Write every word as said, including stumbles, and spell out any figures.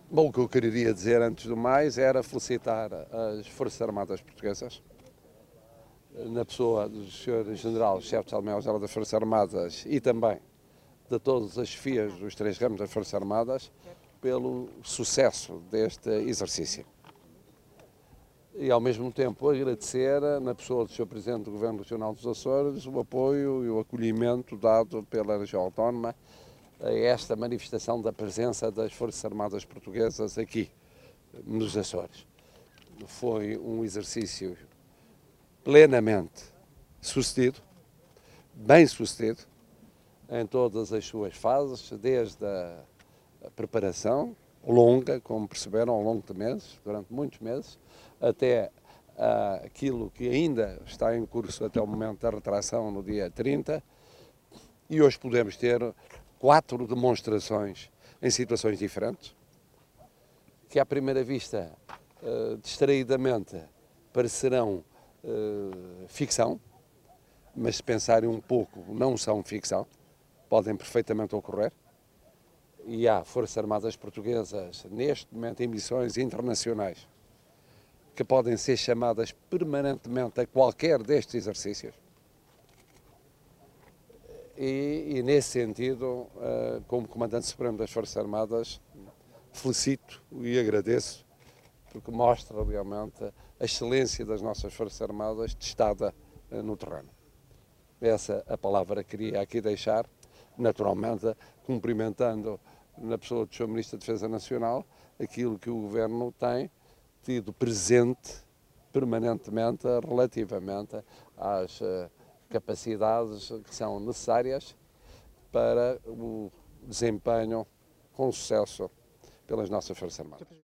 Bom, o que eu queria dizer antes do mais era felicitar as Forças Armadas Portuguesas, na pessoa do senhor General Chefe de Estado-Maior das Forças Armadas e também de todas as chefias dos três ramos das Forças Armadas, pelo sucesso deste exercício. E, ao mesmo tempo, agradecer, na pessoa do senhor Presidente do Governo Regional dos Açores, o apoio e o acolhimento dado pela região autónoma a esta manifestação da presença das Forças Armadas Portuguesas aqui, nos Açores. Foi um exercício plenamente sucedido, bem sucedido, em todas as suas fases, desde a preparação longa, como perceberam, ao longo de meses, durante muitos meses, até uh, aquilo que ainda está em curso até o momento da retração no dia trinta, e hoje podemos ter quatro demonstrações em situações diferentes, que à primeira vista, uh, distraidamente, parecerão uh, ficção, mas se pensarem um pouco, não são ficção, podem perfeitamente ocorrer. E há Forças Armadas Portuguesas, neste momento, em missões internacionais, que podem ser chamadas permanentemente a qualquer destes exercícios. E, e nesse sentido, como Comandante Supremo das Forças Armadas, felicito e agradeço, porque mostra realmente a excelência das nossas Forças Armadas testada no terreno. Essa a palavra que queria aqui deixar, naturalmente cumprimentando na pessoa do senhor Ministro da Defesa Nacional aquilo que o Governo tem tido presente permanentemente relativamente às capacidades que são necessárias para o desempenho com sucesso pelas nossas Forças Armadas.